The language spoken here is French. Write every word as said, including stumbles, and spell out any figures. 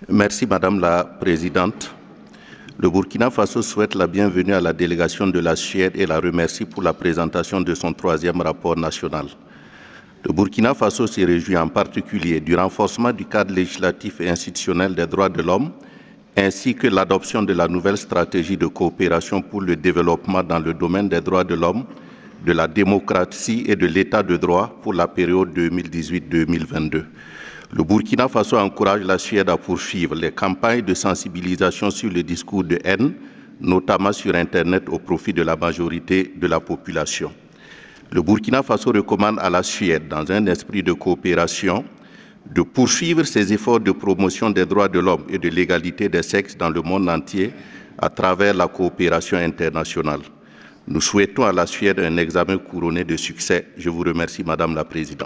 Merci Madame la Présidente. Le Burkina Faso souhaite la bienvenue à la délégation de la Suède et la remercie pour la présentation de son troisième rapport national. Le Burkina Faso se réjouit en particulier du renforcement du cadre législatif et institutionnel des droits de l'homme, ainsi que l'adoption de la nouvelle stratégie de coopération pour le développement dans le domaine des droits de l'homme, de la démocratie et de l'état de droit pour la période deux mille dix-huit deux mille vingt-deux. Le Burkina Faso encourage la Suède à poursuivre les campagnes de sensibilisation sur le discours de haine, notamment sur Internet au profit de la majorité de la population. Le Burkina Faso recommande à la Suède, dans un esprit de coopération, de poursuivre ses efforts de promotion des droits de l'homme et de l'égalité des sexes dans le monde entier à travers la coopération internationale. Nous souhaitons à la Suède un examen couronné de succès. Je vous remercie, Madame la Présidente.